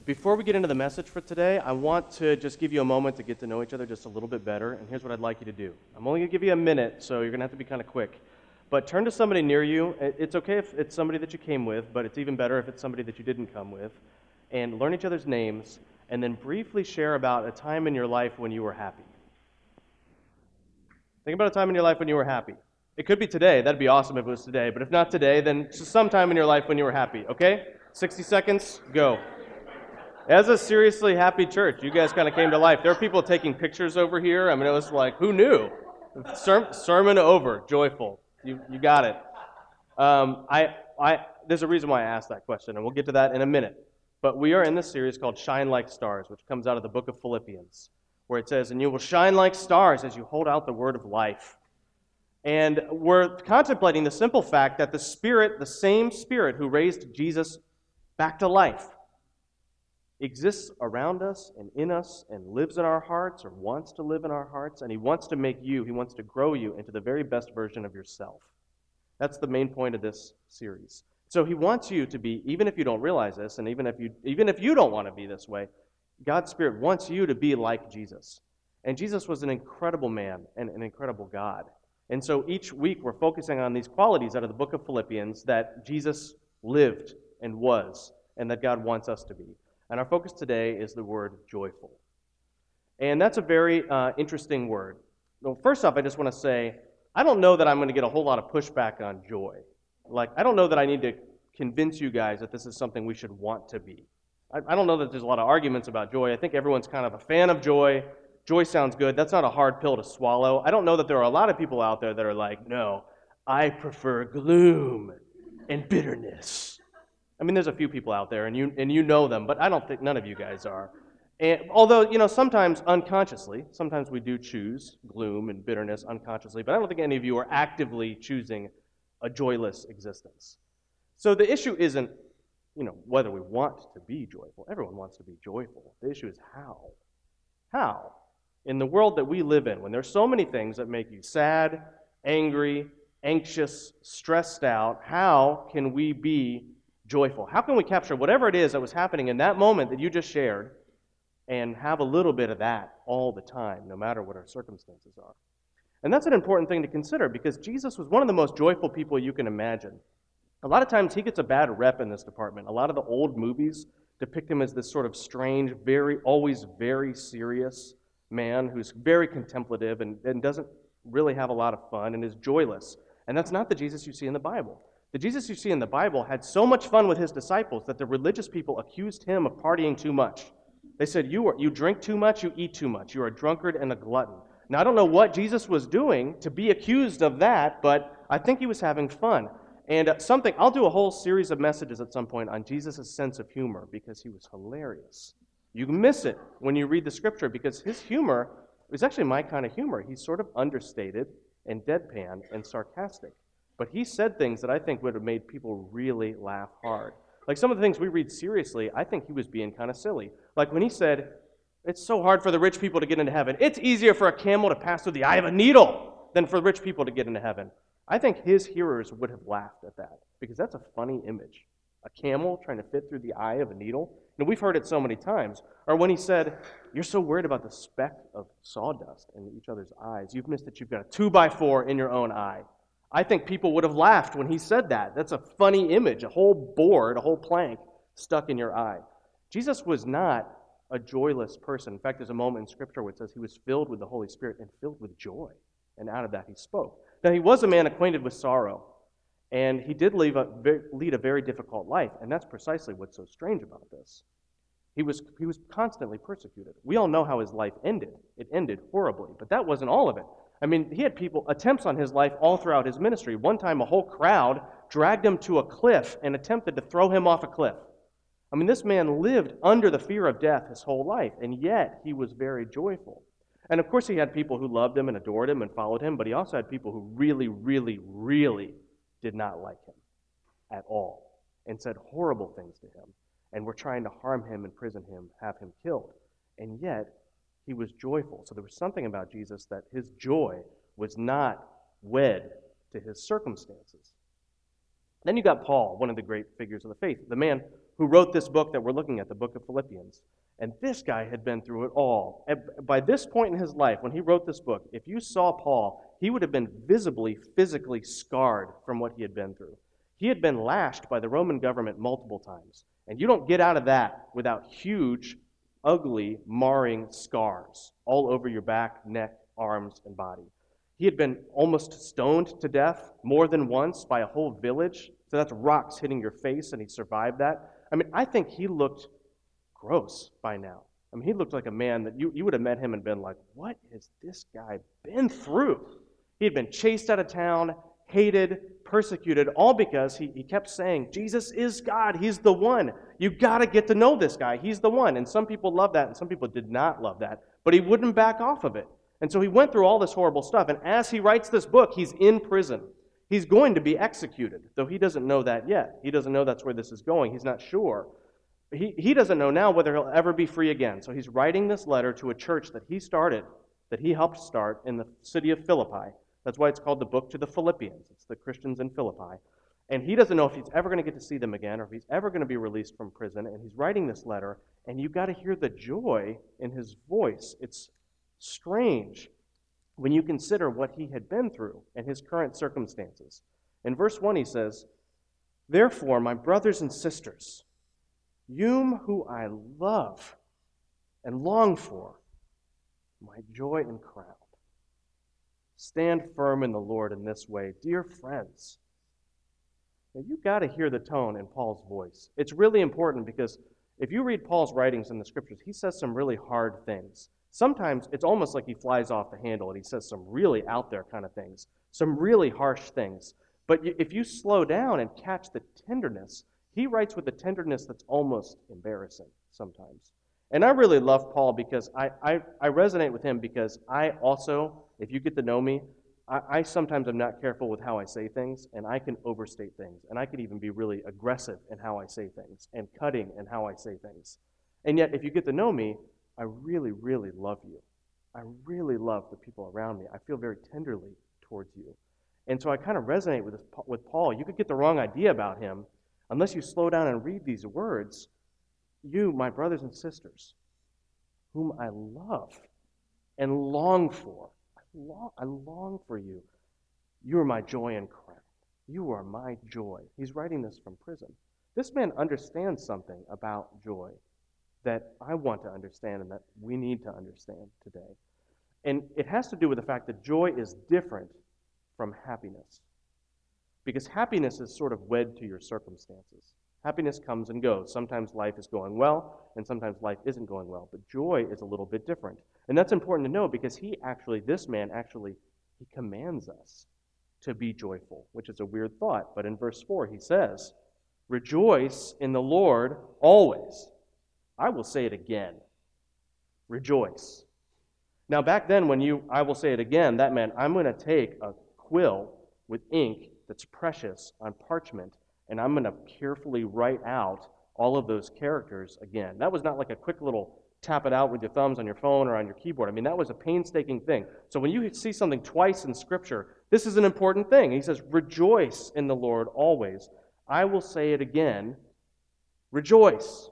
Before we get into the message for today, I want to just give you a moment to get to know each other just a little bit better, and here's what I'd like you to do. I'm only going to give you a minute, so you're going to have to be kind of quick. But turn to somebody near you. It's okay if it's somebody that you came with, but it's even better if it's somebody that you didn't come with. And learn each other's names, and then briefly share about a time in your life when you were happy. Think about a time in your life when you were happy. It could be today. That'd be awesome if it was today. But if not today, then just sometime in your life when you were happy, okay? 60 seconds, go. As a seriously happy church, you guys kind of came to life. There are people taking pictures over here. I mean, it was like, who knew? Sermon over, joyful. You got it. There's a reason why I asked that question, and we'll get to that in a minute. But we are in this series called Shine Like Stars, which comes out of the book of Philippians, where it says, and you will shine like stars as you hold out the word of life. And we're contemplating the simple fact that the Spirit, the same Spirit who raised Jesus back to life, exists around us and in us and lives in our hearts or wants to live in our hearts, and he wants to make you, he wants to grow you into the very best version of yourself. That's the main point of this series. So he wants you to be, even if you don't realize this, and even if you don't want to be this way, God's Spirit wants you to be like Jesus. And Jesus was an incredible man and an incredible God. And so each week we're focusing on these qualities out of the book of Philippians that Jesus lived and was, and that God wants us to be. And our focus today is the word joyful. And that's a very interesting word. Well, first off, I just want to say, I don't know that I'm going to get a whole lot of pushback on joy. Like, I don't know that I need to convince you guys that this is something we should want to be. I don't know that there's a lot of arguments about joy. I think everyone's kind of a fan of joy. Joy sounds good. That's not a hard pill to swallow. I don't know that there are a lot of people out there that are like, no, I prefer gloom and bitterness. I mean, there's a few people out there, and you know them, but I don't think none of you guys are. And although, sometimes unconsciously, sometimes we do choose gloom and bitterness unconsciously, but I don't think any of you are actively choosing a joyless existence. So the issue isn't, whether we want to be joyful. Everyone wants to be joyful. The issue is how. How? In the world that we live in, when there's so many things that make you sad, angry, anxious, stressed out, how can we be joyful? How can we capture whatever it is that was happening in that moment that you just shared and have a little bit of that all the time, no matter what our circumstances are? And that's an important thing to consider because Jesus was one of the most joyful people you can imagine. A lot of times he gets a bad rep in this department. A lot of the old movies depict him as this sort of strange, always very serious man who's very contemplative and doesn't really have a lot of fun and is joyless. And that's not the Jesus you see in the Bible. The Jesus you see in the Bible had so much fun with his disciples that the religious people accused him of partying too much. They said, you drink too much, you eat too much. You're a drunkard and a glutton. Now, I don't know what Jesus was doing to be accused of that, but I think he was having fun. And I'll do a whole series of messages at some point on Jesus' sense of humor because he was hilarious. You miss it when you read the scripture because his humor is actually my kind of humor. He's sort of understated and deadpan and sarcastic. But he said things that I think would have made people really laugh hard. Like some of the things we read seriously, I think he was being kind of silly. Like when he said, it's so hard for the rich people to get into heaven. It's easier for a camel to pass through the eye of a needle than for rich people to get into heaven. I think his hearers would have laughed at that because that's a funny image. A camel trying to fit through the eye of a needle. And we've heard it so many times. Or when he said, you're so worried about the speck of sawdust in each other's eyes, you've missed that you've got a 2x4 in your own eye. I think people would have laughed when he said that. That's a funny image, a whole board, a whole plank stuck in your eye. Jesus was not a joyless person. In fact, there's a moment in Scripture where it says he was filled with the Holy Spirit and filled with joy. And out of that he spoke. Now, he was a man acquainted with sorrow. And he did lead a very difficult life. And that's precisely what's so strange about this. He was constantly persecuted. We all know how his life ended. It ended horribly. But that wasn't all of it. I mean, he had attempts on his life all throughout his ministry. One time, a whole crowd dragged him to a cliff and attempted to throw him off a cliff. I mean, this man lived under the fear of death his whole life, and yet he was very joyful. And of course, he had people who loved him and adored him and followed him, but he also had people who really, really, really did not like him at all and said horrible things to him and were trying to harm him, imprison him, have him killed. And yet, he was joyful. So there was something about Jesus that his joy was not wed to his circumstances. Then you got Paul, one of the great figures of the faith, the man who wrote this book that we're looking at, the book of Philippians. And this guy had been through it all. And by this point in his life, when he wrote this book, if you saw Paul, he would have been visibly, physically scarred from what he had been through. He had been lashed by the Roman government multiple times. And you don't get out of that without huge, ugly, marring scars all over your back, neck, arms, and body. He had been almost stoned to death more than once by a whole village. So that's rocks hitting your face, and he survived that. I mean, I think he looked gross by now. I mean, he looked like a man that you would have met him and been like, what has this guy been through? He had been chased out of town, hated, persecuted, all because he kept saying, Jesus is God. He's the one. You got to get to know this guy. He's the one. And some people loved that, and some people did not love that. But he wouldn't back off of it. And so he went through all this horrible stuff. And as he writes this book, he's in prison. He's going to be executed, though he doesn't know that yet. He doesn't know that's where this is going. He's not sure. He doesn't know now whether he'll ever be free again. So he's writing this letter to a church that he started, that he helped start in the city of Philippi. That's why it's called the book to the Philippians. It's the Christians in Philippi. And he doesn't know if he's ever going to get to see them again or if he's ever going to be released from prison. And he's writing this letter, and you've got to hear the joy in his voice. It's strange when you consider what he had been through and his current circumstances. In verse 1 he says, "Therefore, my brothers and sisters, you who I love and long for, my joy and crown. Stand firm in the Lord in this way, dear friends." Now, you've got to hear the tone in Paul's voice. It's really important because if you read Paul's writings in the Scriptures, he says some really hard things. Sometimes it's almost like he flies off the handle and he says some really out there kind of things, some really harsh things. But if you slow down and catch the tenderness, he writes with a tenderness that's almost embarrassing sometimes. And I really love Paul because I resonate with him because I also, if you get to know me, I sometimes am not careful with how I say things, and I can overstate things, and I can even be really aggressive in how I say things, and cutting in how I say things. And yet, if you get to know me, I really, really love you. I really love the people around me. I feel very tenderly towards you. And so I kind of resonate with Paul. You could get the wrong idea about him unless you slow down and read these words. You, my brothers and sisters, whom I love and long for. I long for you. You are my joy and crown. You are my joy. He's writing this from prison. This man understands something about joy that I want to understand and that we need to understand today. And it has to do with the fact that joy is different from happiness. Because happiness is sort of wed to your circumstances. Happiness comes and goes. Sometimes life is going well, and sometimes life isn't going well. But joy is a little bit different. And that's important to know because this man he commands us to be joyful, which is a weird thought. But in verse 4, he says, "Rejoice in the Lord always." I will say it again. Rejoice. Now, back then, I will say it again, that meant I'm going to take a quill with ink that's precious on parchment, and I'm going to carefully write out all of those characters again. That was not like a quick little tap it out with your thumbs on your phone or on your keyboard. I mean, that was a painstaking thing. So when you see something twice in Scripture, this is an important thing. He says, "Rejoice in the Lord always." I will say it again, rejoice.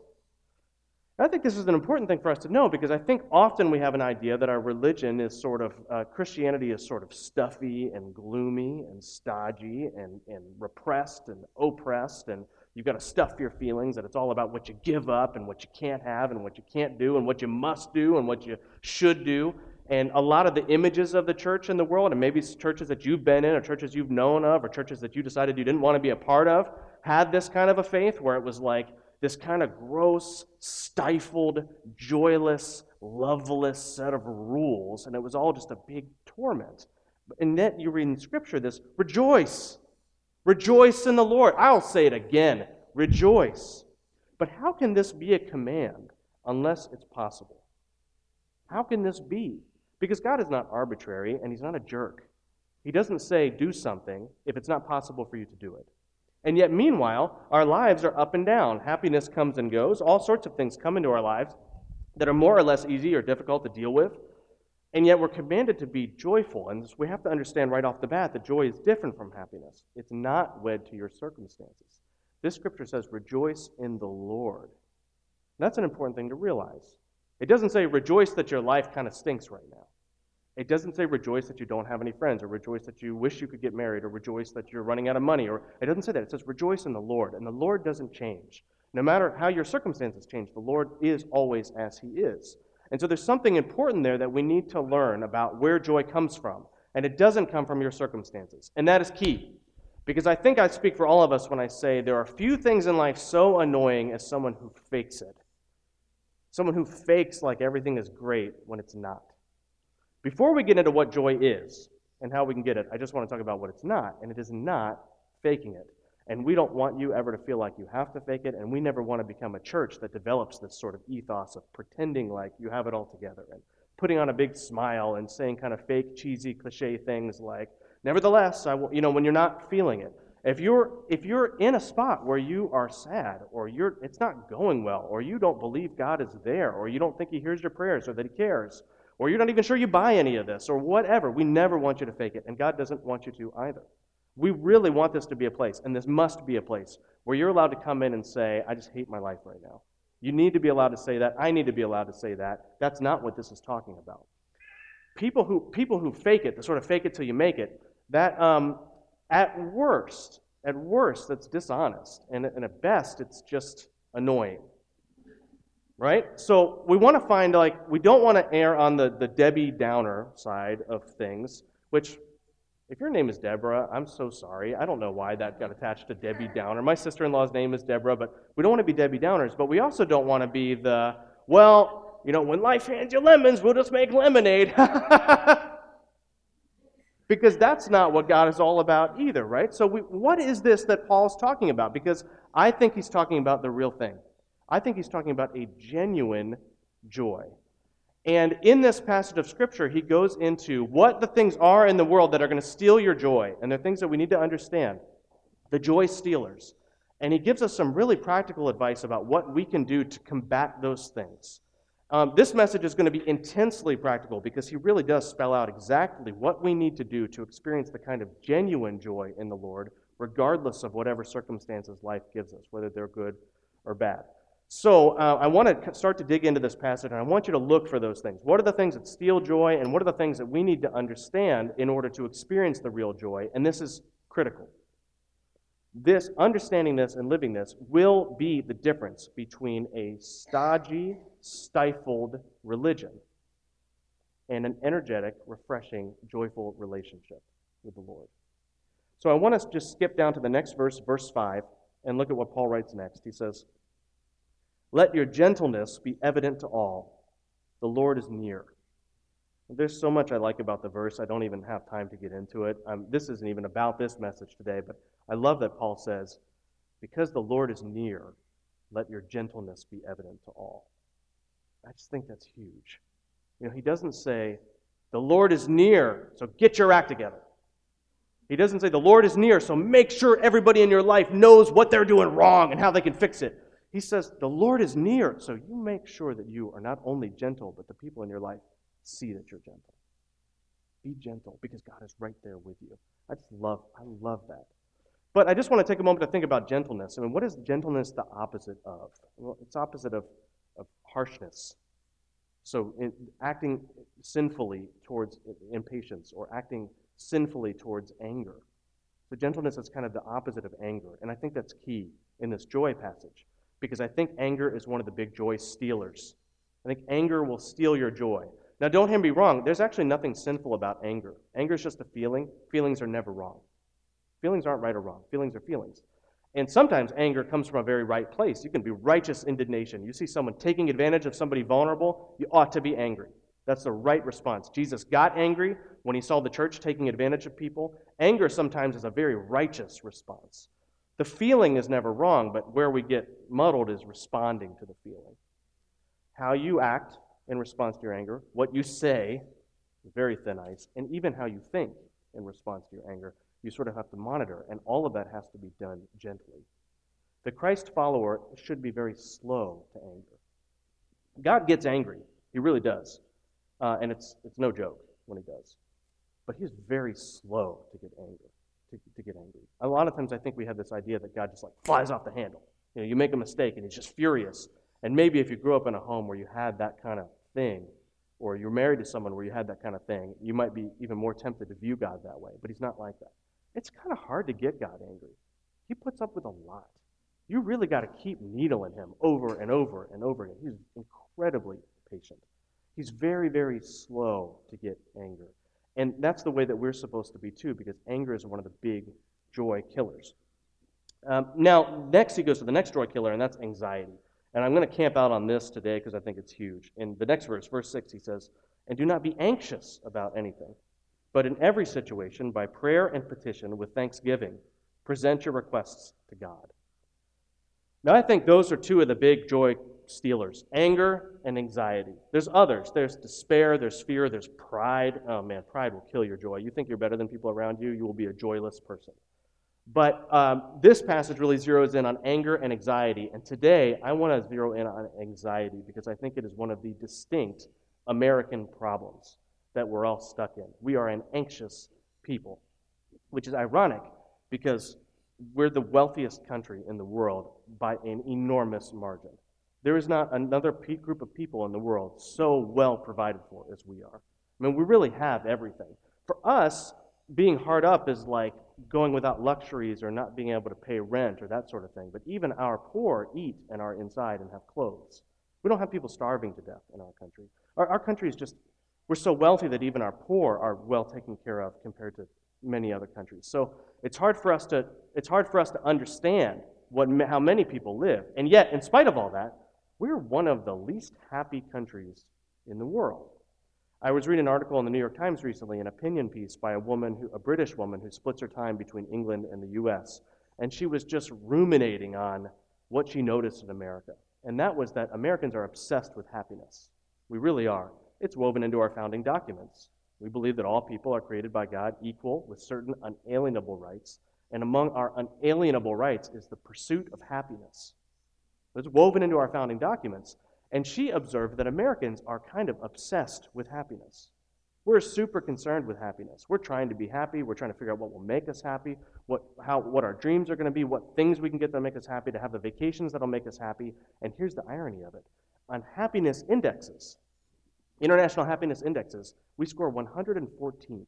I think this is an important thing for us to know because I think often we have an idea that our religion is sort of, Christianity is sort of stuffy and gloomy and stodgy and repressed and oppressed, and you've got to stuff your feelings, that it's all about what you give up and what you can't have and what you can't do and what you must do and what you should do. And a lot of the images of the church in the world, and maybe it's churches that you've been in or churches you've known of or churches that you decided you didn't want to be a part of, had this kind of a faith where it was like, this kind of gross, stifled, joyless, loveless set of rules, and it was all just a big torment. And yet you read in Scripture this, rejoice. Rejoice in the Lord. I'll say it again, rejoice. But how can this be a command unless it's possible? How can this be? Because God is not arbitrary, and He's not a jerk. He doesn't say, do something if it's not possible for you to do it. And yet, meanwhile, our lives are up and down. Happiness comes and goes. All sorts of things come into our lives that are more or less easy or difficult to deal with. And yet we're commanded to be joyful. And we have to understand right off the bat that joy is different from happiness. It's not wed to your circumstances. This scripture says, rejoice in the Lord. And that's an important thing to realize. It doesn't say rejoice that your life kind of stinks right now. It doesn't say rejoice that you don't have any friends, or rejoice that you wish you could get married, or rejoice that you're running out of money. Or it doesn't say that. It says rejoice in the Lord. And the Lord doesn't change. No matter how your circumstances change, the Lord is always as He is. And so there's something important there that we need to learn about where joy comes from. And it doesn't come from your circumstances. And that is key. Because I think I speak for all of us when I say there are few things in life so annoying as someone who fakes it. Someone who fakes like everything is great when it's not. Before we get into what joy is and how we can get it, I just want to talk about what it's not. And it is not faking it. And we don't want you ever to feel like you have to fake it. And we never want to become a church that develops this sort of ethos of pretending like you have it all together and putting on a big smile and saying kind of fake, cheesy, cliche things like, nevertheless, I will, when you're not feeling it. If you're in a spot where you are sad, or it's not going well, or you don't believe God is there, or you don't think He hears your prayers, or that He cares, or you're not even sure you buy any of this, or whatever, we never want you to fake it, and God doesn't want you to either. We really want this to be a place, and this must be a place, where you're allowed to come in and say, I just hate my life right now. You need to be allowed to say that. I need to be allowed to say that. That's not what this is talking about. People who fake it, the sort of fake it till you make it, that at worst, that's dishonest, and at best, it's just annoying. Right? So we want to find, we don't want to err on the Debbie Downer side of things, which, if your name is Deborah, I'm so sorry. I don't know why that got attached to Debbie Downer. My sister-in-law's name is Deborah, but we don't want to be Debbie Downers, but we also don't want to be the, when life hands you lemons, we'll just make lemonade. Because that's not what God is all about either, right? So what is this that Paul's talking about? Because I think he's talking about the real thing. I think he's talking about a genuine joy. And in this passage of Scripture, he goes into what the things are in the world that are going to steal your joy. And they're things that we need to understand. The joy stealers. And he gives us some really practical advice about what we can do to combat those things. This message is going to be intensely practical because he really does spell out exactly what we need to do to experience the kind of genuine joy in the Lord, regardless of whatever circumstances life gives us, whether they're good or bad. So I want to start to dig into this passage, and I want you to look for those things. What are the things that steal joy, and what are the things that we need to understand in order to experience the real joy? And this is critical. This, understanding this and living this, will be the difference between a stodgy, stifled religion and an energetic, refreshing, joyful relationship with the Lord. So I want to just skip down to the next verse, verse 5, and look at what Paul writes next. He says, "Let your gentleness be evident to all. The Lord is near." There's so much I like about the verse, I don't even have time to get into it. This isn't even about this message today, but I love that Paul says, because the Lord is near, let your gentleness be evident to all. I just think that's huge. He doesn't say, the Lord is near, so get your act together. He doesn't say, the Lord is near, so make sure everybody in your life knows what they're doing wrong and how they can fix it. He says, the Lord is near, so you make sure that you are not only gentle, but the people in your life see that you're gentle. Be gentle, because God is right there with you. I love that. But I just want to take a moment to think about gentleness. What is gentleness the opposite of? Well, it's opposite of harshness. So acting sinfully towards impatience, or acting sinfully towards anger. So gentleness is kind of the opposite of anger. And I think that's key in this joy passage, because I think anger is one of the big joy stealers. I think anger will steal your joy. Now, don't hear me wrong. There's actually nothing sinful about anger. Anger is just a feeling. Feelings are never wrong. Feelings aren't right or wrong. Feelings are feelings. And sometimes anger comes from a very right place. You can be righteous indignation. You see someone taking advantage of somebody vulnerable, you ought to be angry. That's the right response. Jesus got angry when he saw the church taking advantage of people. Anger sometimes is a very righteous response. The feeling is never wrong, but where we get muddled is responding to the feeling. How you act in response to your anger, what you say is very thin ice, and even how you think in response to your anger, you sort of have to monitor, and all of that has to be done gently. The Christ follower should be very slow to anger. God gets angry. He really does. And it's no joke when he does. But he's very slow to get to get angry. A lot of times I think we have this idea that God just like flies off the handle. You make a mistake and he's just furious. And maybe if you grew up in a home where you had that kind of thing, or you're married to someone where you had that kind of thing, you might be even more tempted to view God that way. But he's not like that. It's kind of hard to get God angry. He puts up with a lot. You really got to keep needling him over and over and over again. He's incredibly patient. He's very, very slow to get anger. And that's the way that we're supposed to be too, because anger is one of the big joy killers. Now, next he goes to the next joy killer, and that's anxiety. And I'm going to camp out on this today because I think it's huge. In the next verse, verse 6, he says, "And do not be anxious about anything, but in every situation, by prayer and petition, with thanksgiving, present your requests to God." Now, I think those are two of the big joy stealers, anger and anxiety. There's others. There's despair, there's fear, there's pride. Oh man, pride will kill your joy. You think you're better than people around you, you will be a joyless person. But this passage really zeroes in on anger and anxiety. And today, I want to zero in on anxiety because I think it is one of the distinct American problems that we're all stuck in. We are an anxious people, which is ironic because we're the wealthiest country in the world by an enormous margin. There is not another group of people in the world so well provided for as we are. I mean, we really have everything. For us, being hard up is like going without luxuries or not being able to pay rent or that sort of thing. But even our poor eat and are inside and have clothes. We don't have people starving to death in our country. Our country is just, we're so wealthy that even our poor are well taken care of compared to many other countries. So it's hard for us to understand how many people live. And yet, in spite of all that, we're one of the least happy countries in the world. I was reading an article in the New York Times recently, an opinion piece by a British woman who splits her time between England and the U.S., and she was just ruminating on what she noticed in America. And that was that Americans are obsessed with happiness. We really are. It's woven into our founding documents. We believe that all people are created by God equal with certain unalienable rights, and among our unalienable rights is the pursuit of happiness. It's woven into our founding documents. And she observed that Americans are kind of obsessed with happiness. We're super concerned with happiness. We're trying to be happy. We're trying to figure out what will make us happy, what our dreams are going to be, what things we can get that make us happy, to have the vacations that'll make us happy. And here's the irony of it. On happiness indexes, international happiness indexes, we score 114th.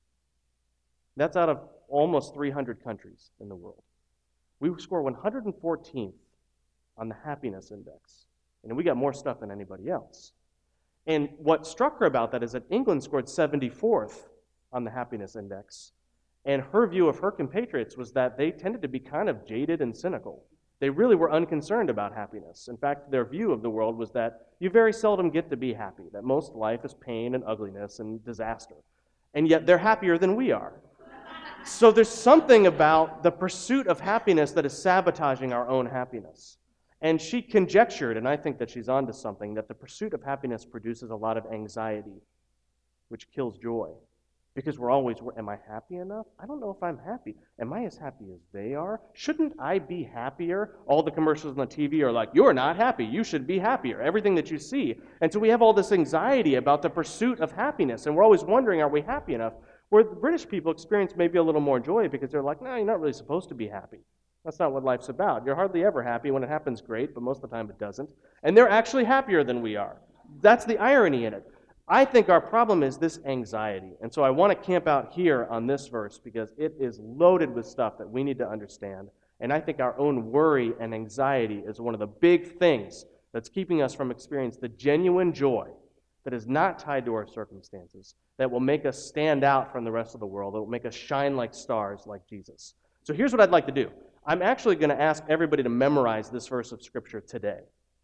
That's out of almost 300 countries in the world. We score 114th on the happiness index. And we got more stuff than anybody else. And what struck her about that is that England scored 74th on the happiness index. And her view of her compatriots was that they tended to be kind of jaded and cynical. They really were unconcerned about happiness. In fact, their view of the world was that you very seldom get to be happy, that most life is pain and ugliness and disaster. And yet they're happier than we are. So there's something about the pursuit of happiness that is sabotaging our own happiness. And she conjectured, and I think that she's onto something, that the pursuit of happiness produces a lot of anxiety, which kills joy. Because we're always, am I happy enough? I don't know if I'm happy. Am I as happy as they are? Shouldn't I be happier? All the commercials on the TV are like, you're not happy. You should be happier. Everything that you see. And so we have all this anxiety about the pursuit of happiness. And we're always wondering, are we happy enough? Where the British people experience maybe a little more joy because they're like, no, you're not really supposed to be happy. That's not what life's about. You're hardly ever happy. When it happens, great, but most of the time it doesn't. And they're actually happier than we are. That's the irony in it. I think our problem is this anxiety. And so I want to camp out here on this verse because it is loaded with stuff that we need to understand. And I think our own worry and anxiety is one of the big things that's keeping us from experiencing the genuine joy that is not tied to our circumstances, that will make us stand out from the rest of the world, that will make us shine like stars like Jesus. So here's what I'd like to do. I'm actually going to ask everybody to memorize this verse of Scripture today.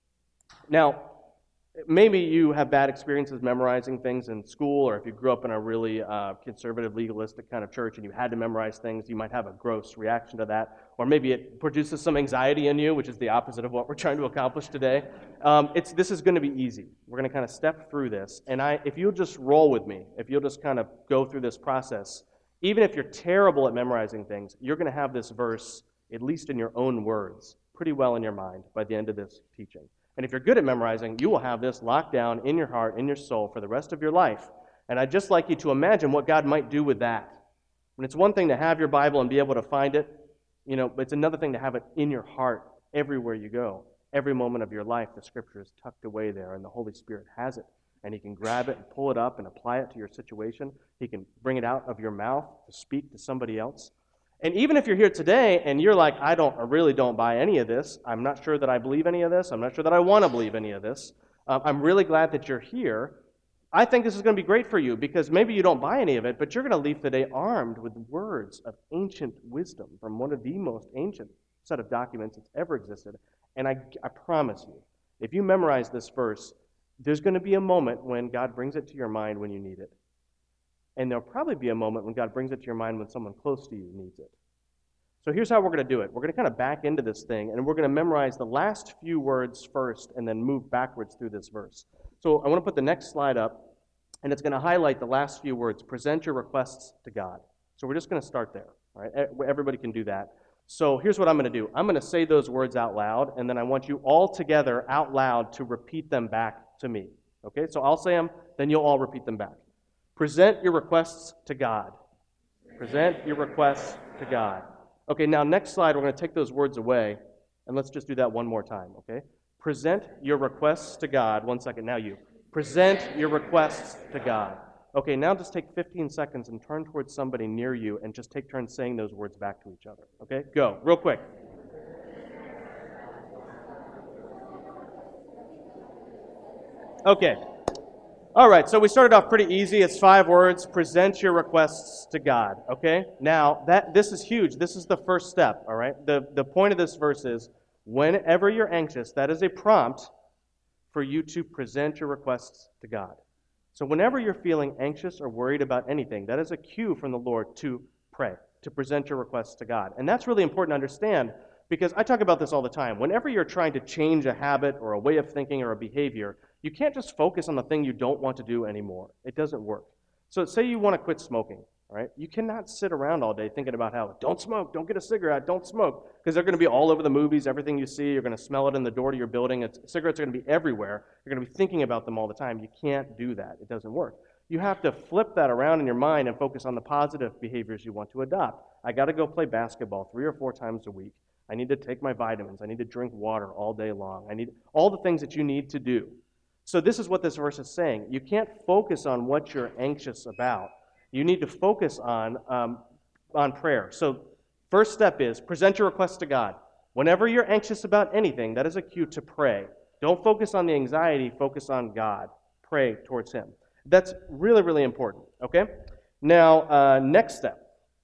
Now, maybe you have bad experiences memorizing things in school, or if you grew up in a really conservative, legalistic kind of church and you had to memorize things, you might have a gross reaction to that. Or maybe it produces some anxiety in you, which is the opposite of what we're trying to accomplish today. This is going to be easy. We're going to kind of step through this. And if you'll just roll with me, if you'll just kind of go through this process, even if you're terrible at memorizing things, you're going to have this verse, at least in your own words, pretty well in your mind by the end of this teaching. And if you're good at memorizing, you will have this locked down in your heart, in your soul for the rest of your life. And I'd just like you to imagine what God might do with that. When it's one thing to have your Bible and be able to find it, but it's another thing to have it in your heart everywhere you go. Every moment of your life, the Scripture is tucked away there, and the Holy Spirit has it. And He can grab it and pull it up and apply it to your situation. He can bring it out of your mouth to speak to somebody else. And even if you're here today and you're like, I really don't buy any of this. I'm not sure that I believe any of this. I'm not sure that I want to believe any of this. I'm really glad that you're here. I think this is going to be great for you because maybe you don't buy any of it, but you're going to leave today armed with words of ancient wisdom from one of the most ancient set of documents that's ever existed. And I promise you, if you memorize this verse, there's going to be a moment when God brings it to your mind when you need it. And there'll probably be a moment when God brings it to your mind when someone close to you needs it. So here's how we're going to do it. We're going to kind of back into this thing, and we're going to memorize the last few words first and then move backwards through this verse. So I want to put the next slide up, and it's going to highlight the last few words. Present your requests to God. So we're just going to start there. All right? Everybody can do that. So here's what I'm going to do. I'm going to say those words out loud, and then I want you all together out loud to repeat them back to me. Okay? So I'll say them, then you'll all repeat them back. Present your requests to God. Present your requests to God. Okay, now next slide, we're going to take those words away, and let's just do that one more time, okay? Present your requests to God. 1 second, now you. Present your requests to God. Okay, now just take 15 seconds and turn towards somebody near you and just take turns saying those words back to each other, okay? Go, real quick. Okay. All right, so we started off pretty easy. It's 5 words. Present your requests to God, okay? Now, this is huge. This is the first step, all right? The point of this verse is, whenever you're anxious, that is a prompt for you to present your requests to God. So whenever you're feeling anxious or worried about anything, that is a cue from the Lord to pray, to present your requests to God. And that's really important to understand because I talk about this all the time. Whenever you're trying to change a habit or a way of thinking or a behavior, you can't just focus on the thing you don't want to do anymore. It doesn't work. So say you want to quit smoking, all right? You cannot sit around all day thinking about how, don't smoke, don't get a cigarette, don't smoke, because they're going to be all over the movies, everything you see, you're going to smell it in the door to your building, cigarettes are going to be everywhere, you're going to be thinking about them all the time. You can't do that. It doesn't work. You have to flip that around in your mind and focus on the positive behaviors you want to adopt. I got to go play basketball 3 or 4 times a week. I need to take my vitamins. I need to drink water all day long. I need all the things that you need to do. So this is what this verse is saying. You can't focus on what you're anxious about. You need to focus on prayer. So first step is present your requests to God. Whenever you're anxious about anything, that is a cue to pray. Don't focus on the anxiety, focus on God. Pray towards Him. That's really, really important, okay? Now, next step.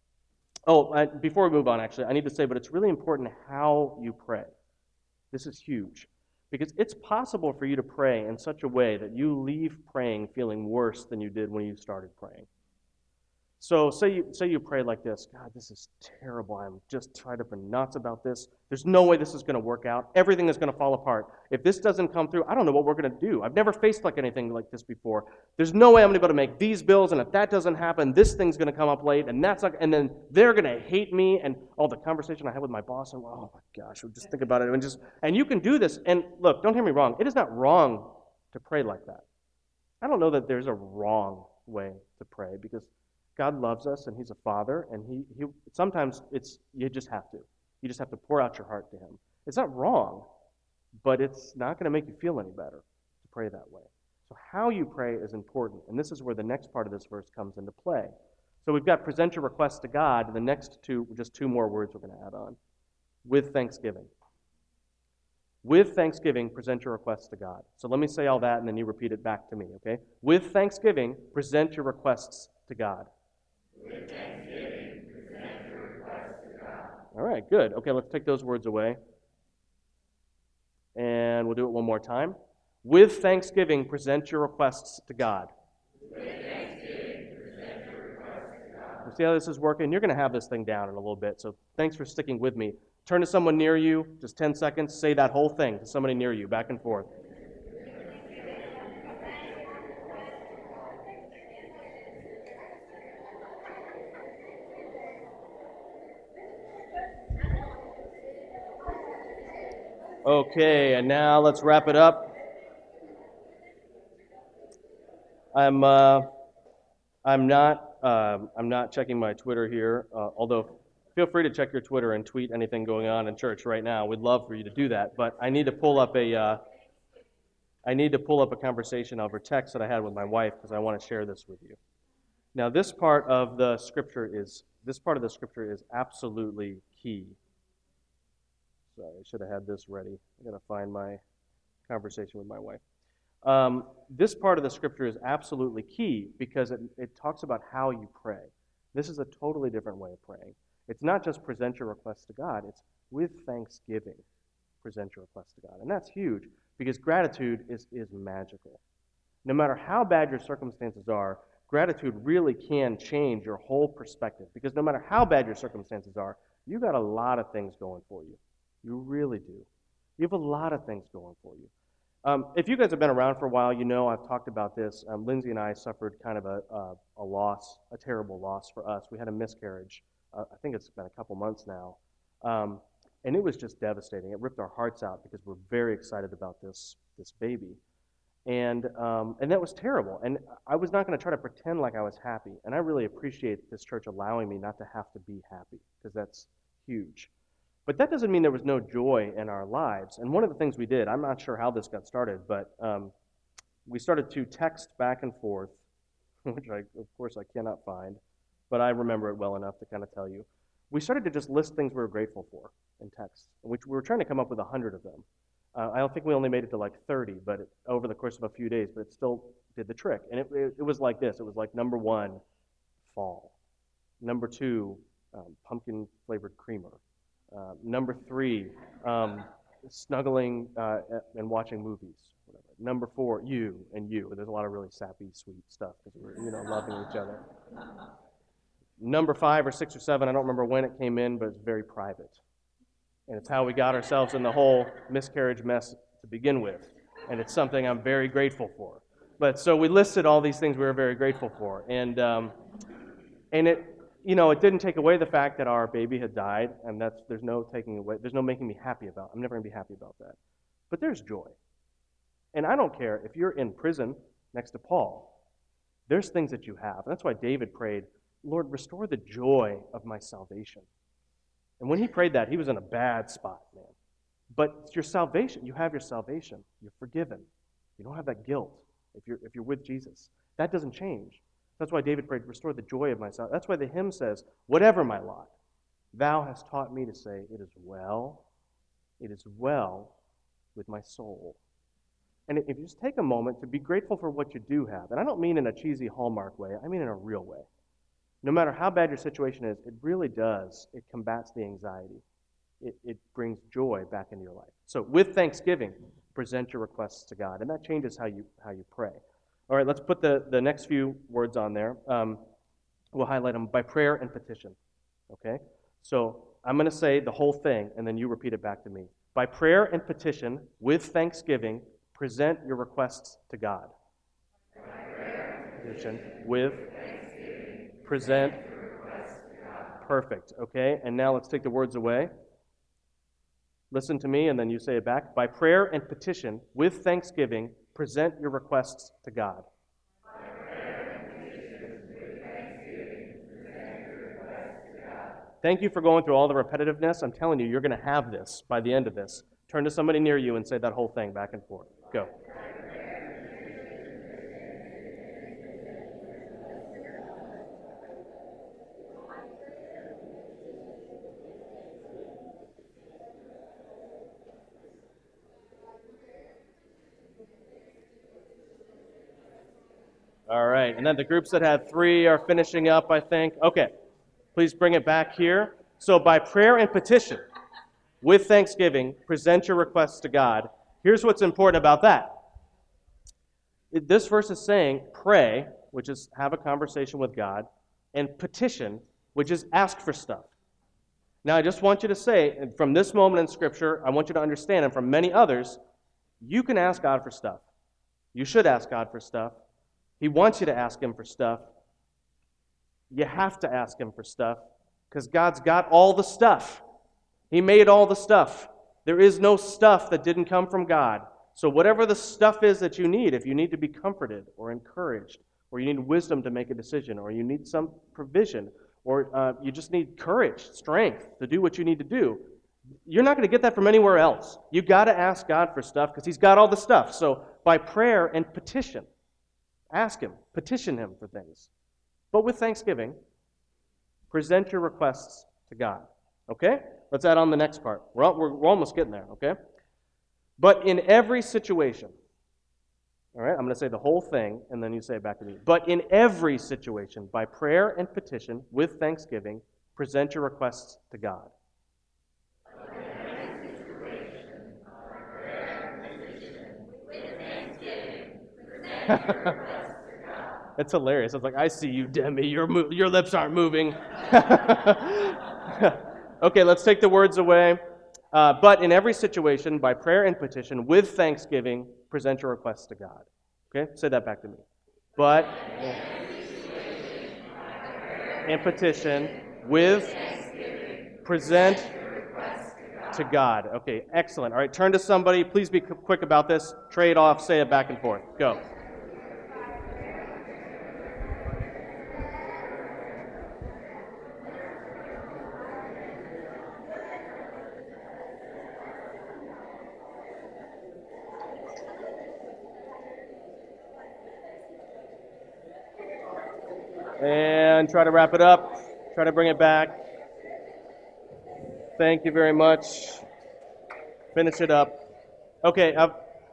Before we move on, actually, I need to say, but it's really important how you pray. This is huge. Because it's possible for you to pray in such a way that you leave praying feeling worse than you did when you started praying. So say you pray like this, God, this is terrible. I'm just tied up in knots about this. There's no way this is going to work out. Everything is going to fall apart. If this doesn't come through, I don't know what we're going to do. I've never faced anything like this before. There's no way I'm going to be able to make these bills, and if that doesn't happen, this thing's going to come up late, and then they're going to hate me, and the conversation I had with my boss, and oh my gosh, just think about it, and you can do this. And look, don't hear me wrong. It is not wrong to pray like that. I don't know that there's a wrong way to pray because God loves us, and He's a Father, and He sometimes you just have to. You just have to pour out your heart to Him. It's not wrong, but it's not going to make you feel any better to pray that way. So how you pray is important, and this is where the next part of this verse comes into play. So we've got present your request to God, and the next just 2 more words we're going to add on. With thanksgiving. With thanksgiving, present your requests to God. So let me say all that, and then you repeat it back to me, okay? With thanksgiving, present your requests to God. With thanksgiving, present your requests to God. All right, good. Okay, let's take those words away. And we'll do it one more time. With thanksgiving, present your requests to God. With thanksgiving, present your requests to God. See how this is working? You're going to have this thing down in a little bit, so thanks for sticking with me. Turn to someone near you, just 10 seconds, say that whole thing to somebody near you, back and forth. Okay, and now let's wrap it up. I'm not not checking my Twitter here, although feel free to check your Twitter and tweet anything going on in church right now. We'd love for you to do that. But I need to pull up a conversation over text that I had with my wife because I want to share this with you. Now, this part of the scripture is absolutely key. Sorry, I should have had this ready. I got to find my conversation with my wife. This part of the scripture is absolutely key because it talks about how you pray. This is a totally different way of praying. It's not just present your requests to God, it's with thanksgiving, present your requests to God. And that's huge because gratitude is magical. No matter how bad your circumstances are, gratitude really can change your whole perspective because no matter how bad your circumstances are, you got a lot of things going for you. You really do. You have a lot of things going for you. If you guys have been around for a while, you know I've talked about this. Lindsay and I suffered kind of a loss, a terrible loss for us. We had a miscarriage. I think it's been a couple months now. And it was just devastating. It ripped our hearts out because we're very excited about this baby. And that was terrible. And I was not going to try to pretend like I was happy. And I really appreciate this church allowing me not to have to be happy because that's huge. But that doesn't mean there was no joy in our lives. And one of the things we did, I'm not sure how this got started, but we started to text back and forth, which of course I cannot find, but I remember it well enough to kind of tell you. We started to just list things we were grateful for in text, which we were trying to come up with 100 of them. I don't think we only made it to like 30, but over the course of a few days, but it still did the trick. And it was like this. It was like number 1, fall. Number 2, pumpkin-flavored creamer. Number 3, snuggling and watching movies. Whatever. Number 4, you and you. There's a lot of really sappy, sweet stuff because we're loving each other. Number 5 or 6 or 7, I don't remember when it came in, but it's very private. And it's how we got ourselves in the whole miscarriage mess to begin with. And it's something I'm very grateful for. But so we listed all these things we were very grateful for. And it, it didn't take away the fact that our baby had died, and there's no making me happy about. I'm never going to be happy about that. But there's joy. And I don't care if you're in prison next to Paul. There's things that you have. And that's why David prayed, Lord, restore the joy of my salvation. And when he prayed that, he was in a bad spot, man. But it's your salvation. You have your salvation. You're forgiven. You don't have that guilt if you're with Jesus. That doesn't change. That's why David prayed, restore the joy of my salvation. That's why the hymn says, whatever my lot, thou hast taught me to say, it is well with my soul. And if you just take a moment to be grateful for what you do have, and I don't mean in a cheesy Hallmark way, I mean in a real way. No matter how bad your situation is, it really does. It combats the anxiety. It brings joy back into your life. So with thanksgiving, present your requests to God, and that changes how you pray. All right, let's put the next few words on there. We'll highlight them by prayer and petition. Okay? So I'm going to say the whole thing, and then you repeat it back to me. By prayer and petition, with thanksgiving, present your requests to God. By prayer and petition, with thanksgiving, present your requests to God. Perfect. Okay, and now let's take the words away. Listen to me, and then you say it back. By prayer and petition, with thanksgiving, present your requests to God. By prayer and petition, with thanksgiving, present your requests to God. Thank you for going through all the repetitiveness. I'm telling you, you're going to have this by the end of this. Turn to somebody near you and say that whole thing back and forth. Go. All right, and then the groups that had 3 are finishing up, I think. Okay, please bring it back here. So by prayer and petition, with thanksgiving, present your requests to God. Here's what's important about that. This verse is saying pray, which is have a conversation with God, and petition, which is ask for stuff. Now, I just want you to say, from this moment in Scripture, I want you to understand, and from many others, you can ask God for stuff. You should ask God for stuff. He wants you to ask Him for stuff. You have to ask Him for stuff because God's got all the stuff. He made all the stuff. There is no stuff that didn't come from God. So whatever the stuff is that you need, if you need to be comforted or encouraged, or you need wisdom to make a decision, or you need some provision, or you just need courage, strength to do what you need to do, you're not going to get that from anywhere else. You got to ask God for stuff because He's got all the stuff. So by prayer and petition, ask Him, petition Him for things. But with thanksgiving, present your requests to God. Okay? Let's add on the next part. We're almost getting there, okay? But in every situation, all right, I'm going to say the whole thing, and then you say it back to me. But in every situation, by prayer and petition, with thanksgiving, present your requests to God. It's hilarious. It's like, I see you, Demi. Your lips aren't moving. Okay, let's take the words away. But in every situation, by prayer and petition, with thanksgiving, present your requests to God. Okay, say that back to me. But and petition, with present to God. Okay, excellent. All right, turn to somebody. Please be quick about this. Trade off, say it back and forth. Go. And try to wrap it up. Try to bring it back. Thank you very much. Finish it up. Okay, I'm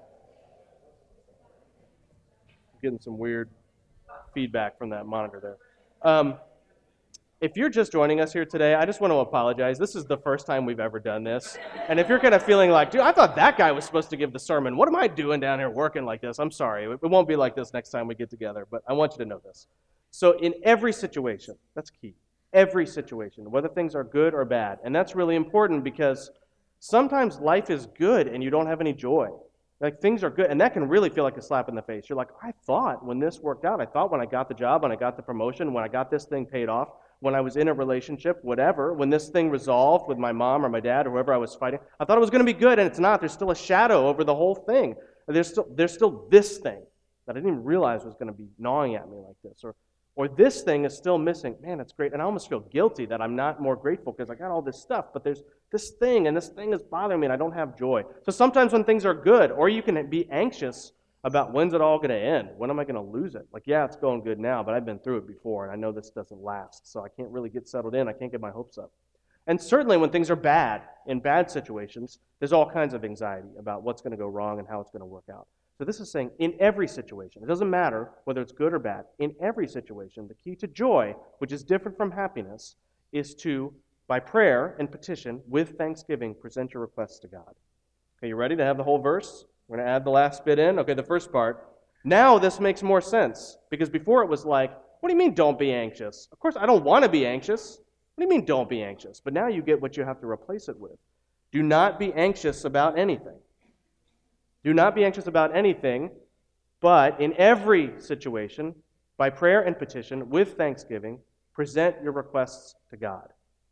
getting some weird feedback from that monitor there. If you're just joining us here today, I just want to apologize. This is the first time we've ever done this. And if you're kind of feeling like, dude, I thought that guy was supposed to give the sermon. What am I doing down here working like this? I'm sorry. It won't be like this next time we get together, but I want you to know this. So in every situation, that's key, every situation, whether things are good or bad. And that's really important because sometimes life is good and you don't have any joy. Like things are good, and that can really feel like a slap in the face. You're like, I thought when this worked out, I thought when I got the job, when I got the promotion, when I got this thing paid off, when I was in a relationship, whatever, when this thing resolved with my mom or my dad or whoever I was fighting, I thought it was going to be good, and it's not. There's still a shadow over the whole thing. There's still this thing that I didn't even realize was going to be gnawing at me like this, or this thing is still missing. Man, it's great. And I almost feel guilty that I'm not more grateful because I got all this stuff, but there's this thing, and this thing is bothering me, and I don't have joy. So sometimes when things are good, or you can be anxious about when's it all going to end? When am I going to lose it? Like, yeah, it's going good now, but I've been through it before, and I know this doesn't last, so I can't really get settled in. I can't get my hopes up. And certainly when things are bad, in bad situations, there's all kinds of anxiety about what's going to go wrong and how it's going to work out. So this is saying in every situation, it doesn't matter whether it's good or bad, in every situation, the key to joy, which is different from happiness, is to, by prayer and petition, with thanksgiving, present your requests to God. Okay, you ready to have the whole verse? We're going to add the last bit in. Okay, the first part. Now this makes more sense, because before it was like, what do you mean don't be anxious? Of course, I don't want to be anxious. What do you mean don't be anxious? But now you get what you have to replace it with. Do not be anxious about anything. Do not be anxious about anything, but in every situation, by prayer and petition, with thanksgiving, present your requests to God.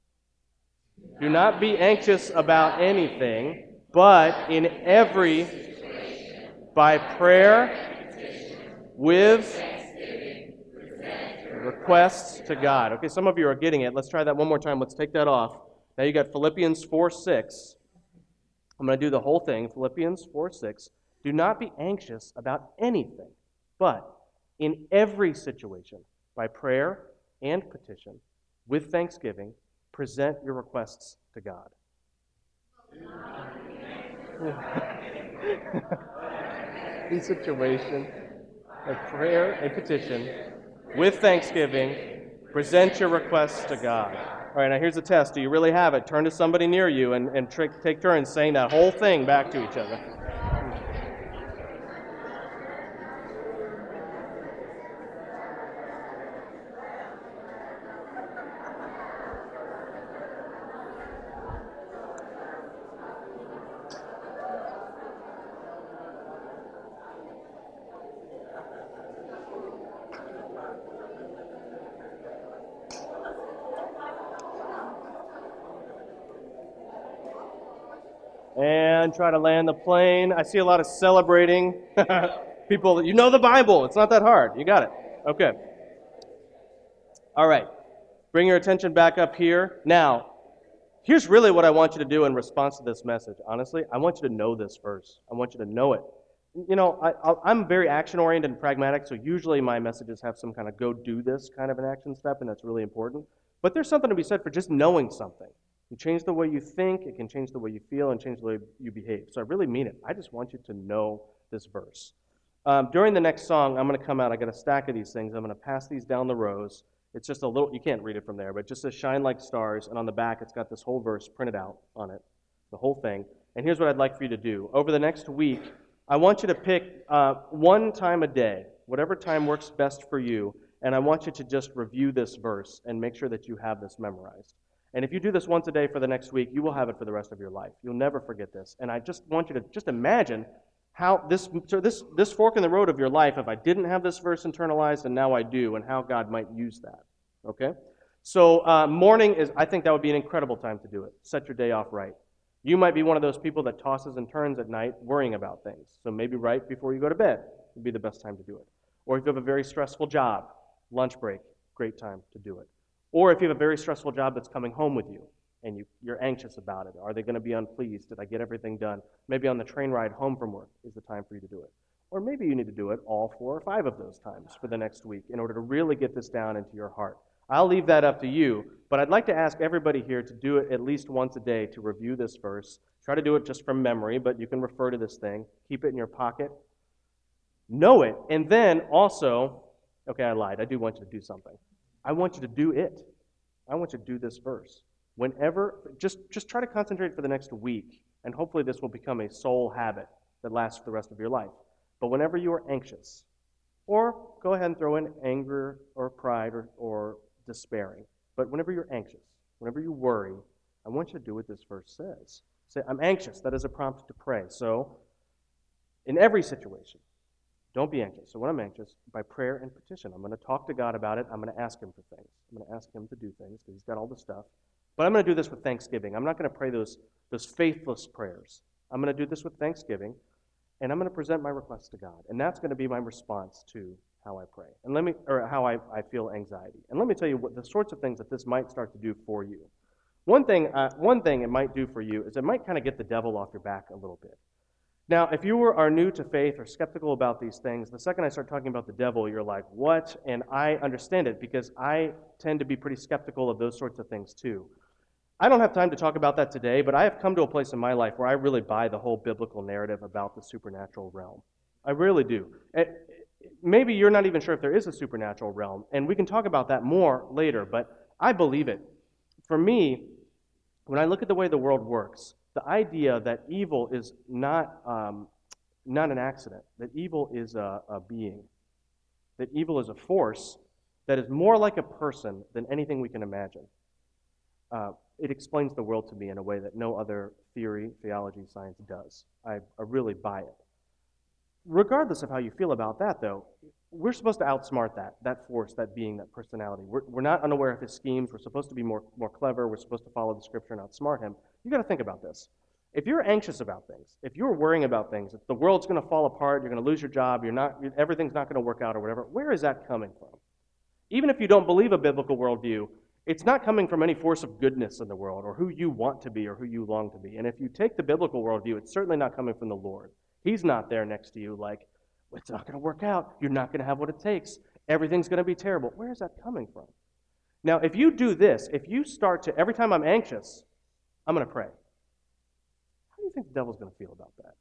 Do not be anxious about anything, but in every, by prayer, with requests to God. Okay, some of you are getting it. Let's try that one more time. Let's take that off. Now you got Philippians 4:6. I'm going to do the whole thing. Philippians 4:6. Do not be anxious about anything, but in every situation, by prayer and petition, with thanksgiving, present your requests to God. In situation, by prayer and petition, with thanksgiving, present your requests to God. All right, now here's the test. Do you really have it? Turn to somebody near you and take turns saying that whole thing back to each other. And try to land the plane. I see a lot of celebrating. People, you know the Bible. It's not that hard. You got it. Okay. All right. Bring your attention back up here. Now, here's really what I want you to do in response to this message. Honestly, I want you to know this verse. I want you to know it. You know, I'm very action-oriented and pragmatic, so usually my messages have some kind of go do this kind of an action step, and that's really important. But there's something to be said for just knowing something. You change the way you think, it can change the way you feel, and change the way you behave. So I really mean it. I just want you to know this verse. During the next song, I'm going to come out. I got a stack of these things. I'm going to pass these down the rows. It's just a little, you can't read it from there, but it just says shine like stars, and on the back it's got this whole verse printed out on it, the whole thing. And here's what I'd like for you to do. Over the next week, I want you to pick one time a day, whatever time works best for you, and I want you to just review this verse and make sure that you have this memorized. And if you do this once a day for the next week, you will have it for the rest of your life. You'll never forget this. And I just want you to just imagine how this fork in the road of your life, if I didn't have this verse internalized and now I do, and how God might use that. Okay? So morning is, I think that would be an incredible time to do it. Set your day off right. You might be one of those people that tosses and turns at night worrying about things. So maybe right before you go to bed would be the best time to do it. Or if you have a very stressful job, lunch break, great time to do it. Or if you have a very stressful job that's coming home with you and you're anxious about it. Are they going to be unpleased? Did I get everything done? Maybe on the train ride home from work is the time for you to do it. Or maybe you need to do it all 4 or 5 of those times for the next week in order to really get this down into your heart. I'll leave that up to you, but I'd like to ask everybody here to do it at least once a day to review this verse. Try to do it just from memory, but you can refer to this thing. Keep it in your pocket. Know it. And then also, okay, I lied. I do want you to do something. I want you to do it. I want you to do this verse. Whenever, just try to concentrate for the next week, and hopefully this will become a soul habit that lasts for the rest of your life. But whenever you are anxious, or go ahead and throw in anger or pride or despairing, but whenever you're anxious, whenever you worry, I want you to do what this verse says. Say, I'm anxious. That is a prompt to pray. So, in every situation, don't be anxious. So when I'm anxious, by prayer and petition, I'm going to talk to God about it. I'm going to ask Him for things. I'm going to ask Him to do things because He's got all the stuff. But I'm going to do this with thanksgiving. I'm not going to pray those faithless prayers. I'm going to do this with thanksgiving, and I'm going to present my requests to God. And that's going to be my response to how I pray, and how I feel anxiety. And let me tell you what the sorts of things that this might start to do for you. One thing it might do for you is it might kind of get the devil off your back a little bit. Now, if you are new to faith or skeptical about these things, the second I start talking about the devil, you're like, what? And I understand it because I tend to be pretty skeptical of those sorts of things too. I don't have time to talk about that today, but I have come to a place in my life where I really buy the whole biblical narrative about the supernatural realm. I really do. Maybe you're not even sure if there is a supernatural realm, and we can talk about that more later, but I believe it. For me, when I look at the way the world works, the idea that evil is not an accident, that evil is a being, that evil is a force that is more like a person than anything we can imagine. It explains the world to me in a way that no other theory, theology, science does. I really buy it. Regardless of how you feel about that, though, we're supposed to outsmart that force, that being, that personality. We're not unaware of his schemes. We're supposed to be more clever. We're supposed to follow the Scripture and outsmart him. You got to think about this. If you're anxious about things, if you're worrying about things, if the world's going to fall apart, you're going to lose your job, everything's not going to work out or whatever, where is that coming from? Even if you don't believe a biblical worldview, it's not coming from any force of goodness in the world or who you want to be or who you long to be. And if you take the biblical worldview, it's certainly not coming from the Lord. He's not there next to you like, it's not going to work out. You're not going to have what it takes. Everything's going to be terrible. Where is that coming from? Now, if you do this, if you start to, every time I'm anxious, I'm going to pray. How do you think the devil's going to feel about that?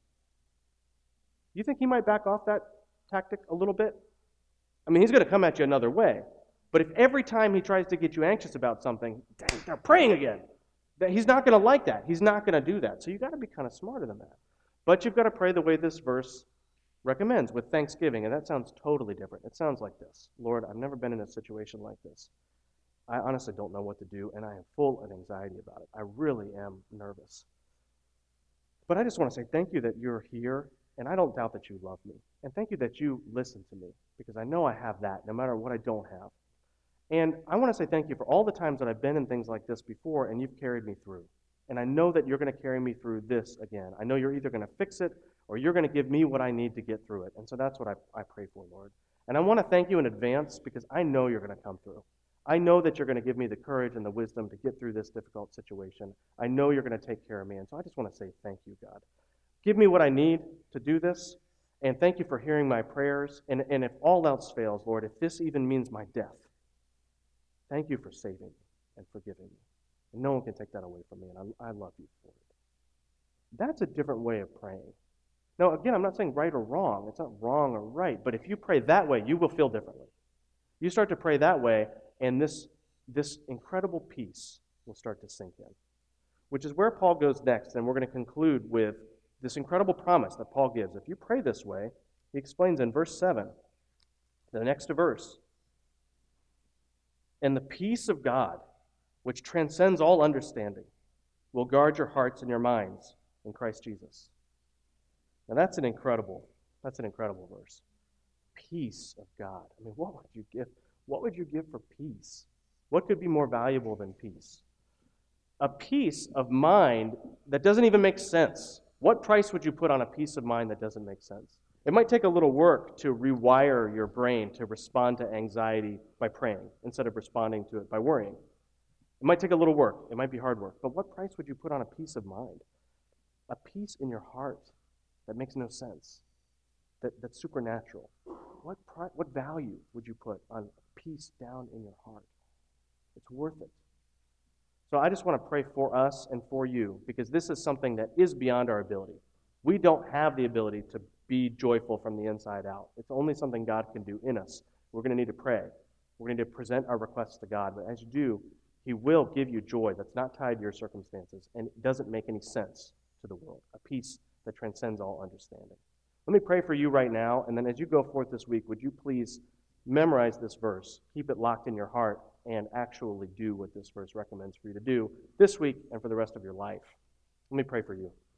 You think he might back off that tactic a little bit? I mean, he's going to come at you another way. But if every time he tries to get you anxious about something, dang, they're praying again. He's not going to like that. He's not going to do that. So you've got to be kind of smarter than that. But you've got to pray the way this verse recommends, with thanksgiving, and that sounds totally different. It sounds like this. Lord, I've never been in a situation like this. I honestly don't know what to do, and I am full of anxiety about it. I really am nervous. But I just want to say thank you that you're here, and I don't doubt that you love me. And thank you that you listen to me, because I know I have that, no matter what I don't have. And I want to say thank you for all the times that I've been in things like this before, and you've carried me through. And I know that you're going to carry me through this again. I know you're either going to fix it or you're going to give me what I need to get through it. And so that's what I pray for, Lord. And I want to thank you in advance because I know you're going to come through. I know that you're going to give me the courage and the wisdom to get through this difficult situation. I know you're going to take care of me. And so I just want to say thank you, God. Give me what I need to do this. And thank you for hearing my prayers. And if all else fails, Lord, if this even means my death, thank you for saving me and forgiving me. And no one can take that away from me. And I love you for it. That's a different way of praying. Now, again, I'm not saying right or wrong. It's not wrong or right. But if you pray that way, you will feel differently. You start to pray that way, and this incredible peace will start to sink in, which is where Paul goes next. And we're going to conclude with this incredible promise that Paul gives. If you pray this way, he explains in verse 7, the next verse, and the peace of God, which transcends all understanding, will guard your hearts and your minds in Christ Jesus. Now that's an incredible verse. Peace of God. I mean, what would you give? What would you give for peace? What could be more valuable than peace? A peace of mind that doesn't even make sense. What price would you put on a peace of mind that doesn't make sense? It might take a little work to rewire your brain to respond to anxiety by praying instead of responding to it by worrying. It might take a little work. It might be hard work. But what price would you put on a peace of mind? A peace in your heart that makes no sense, that's supernatural. What value would you put on peace down in your heart? It's worth it. So I just want to pray for us and for you, because this is something that is beyond our ability. We don't have the ability to be joyful from the inside out. It's only something God can do in us. We're going to need to pray. We're going to need to present our requests to God. But as you do, He will give you joy that's not tied to your circumstances, and it doesn't make any sense to the world. A peace that transcends all understanding. Let me pray for you right now, and then as you go forth this week, would you please memorize this verse, keep it locked in your heart, and actually do what this verse recommends for you to do this week and for the rest of your life. Let me pray for you.